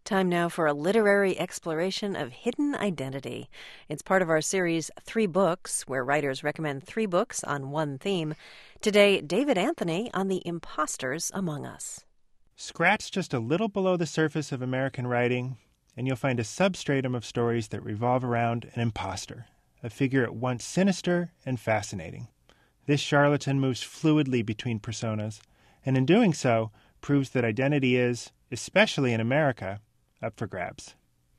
Time now for a literary exploration of hidden identity. It's part of our series, 3 Books, where writers recommend 3 books on one theme. Today, David Anthony on the imposters among us. Scratch just a little below the surface of American writing, and you'll find a substratum of stories that revolve around an imposter, a figure at once sinister and fascinating. This charlatan moves fluidly between personas, and in doing so, proves that identity is, especially in America, up for grabs.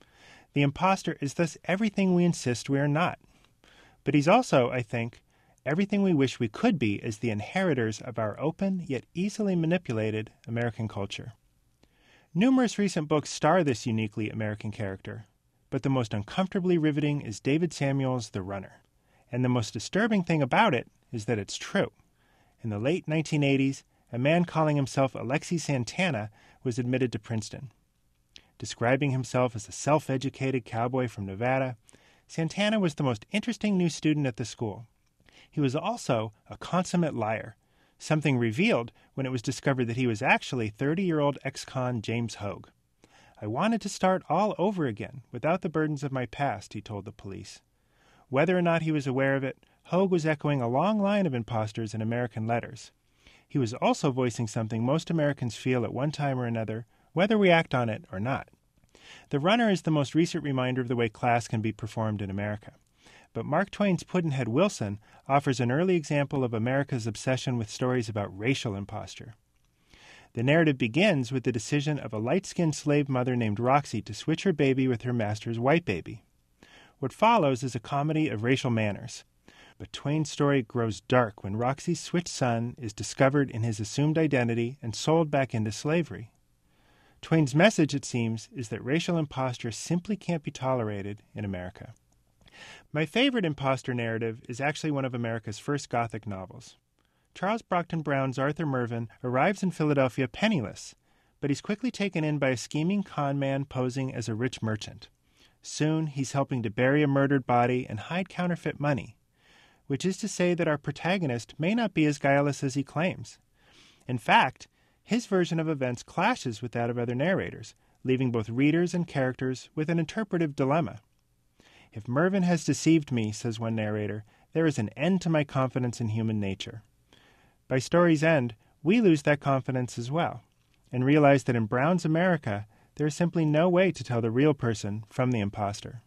The imposter is thus everything we insist we are not. But he's also, I think, everything we wish we could be as the inheritors of our open yet easily manipulated American culture. Numerous recent books star this uniquely American character, but the most uncomfortably riveting is David Samuel's The Runner. And the most disturbing thing about it is that it's true. In the late 1980s, a man calling himself Alexi Santana was admitted to Princeton. Describing himself as a self-educated cowboy from Nevada, Santana was the most interesting new student at the school. He was also a consummate liar, something revealed when it was discovered that he was actually 30-year-old ex-con James Hogue. "I wanted to start all over again, without the burdens of my past," he told the police. Whether or not he was aware of it, Hogue was echoing a long line of imposters in American letters. He was also voicing something most Americans feel at one time or another, whether we act on it or not. The Runner is the most recent reminder of the way class can be performed in America. But Mark Twain's Pudd'nhead Wilson offers an early example of America's obsession with stories about racial imposture. The narrative begins with the decision of a light-skinned slave mother named Roxy to switch her baby with her master's white baby. What follows is a comedy of racial manners. But Twain's story grows dark when Roxy's switched son is discovered in his assumed identity and sold back into slavery. Twain's message, it seems, is that racial imposture simply can't be tolerated in America. My favorite imposter narrative is actually one of America's first Gothic novels. Charles Brockden Brown's Arthur Mervyn arrives in Philadelphia penniless, but he's quickly taken in by a scheming con man posing as a rich merchant. Soon, he's helping to bury a murdered body and hide counterfeit money, which is to say that our protagonist may not be as guileless as he claims. In fact, his version of events clashes with that of other narrators, leaving both readers and characters with an interpretive dilemma. "If Mervyn has deceived me," says one narrator, "there is an end to my confidence in human nature." By story's end, we lose that confidence as well, and realize that in Brown's America, there is simply no way to tell the real person from the imposter.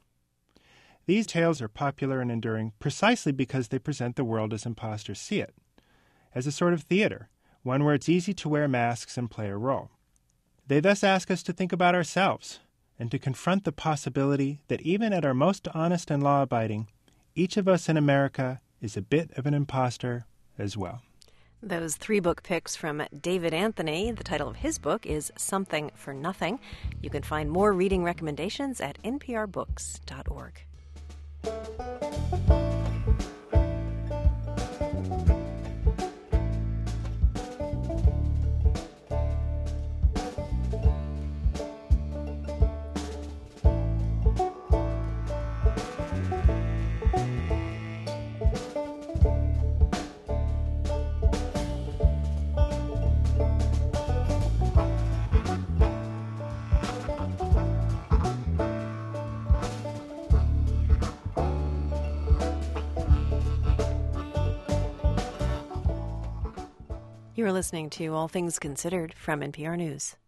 These tales are popular and enduring precisely because they present the world as imposters see it, as a sort of theater, one where it's easy to wear masks and play a role. They thus ask us to think about ourselves and to confront the possibility that even at our most honest and law-abiding, each of us in America is a bit of an imposter as well. Those 3 book picks from David Anthony. The title of his book is Something for Nothing. You can find more reading recommendations at nprbooks.org. You're listening to All Things Considered from NPR News.